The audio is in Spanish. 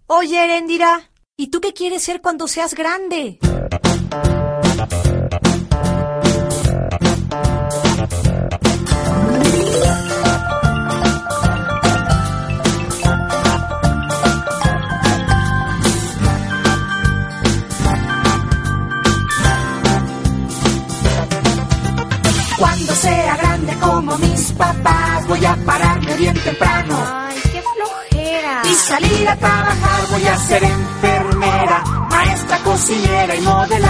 Oye, Eréndira, ¿y tú qué quieres ser cuando seas grande? Cuando sea grande como mis papás, voy a pararme bien temprano. Ay, qué flojera. Y salir a trabajar, voy a ser enfermera, maestra, cocinera y modelar.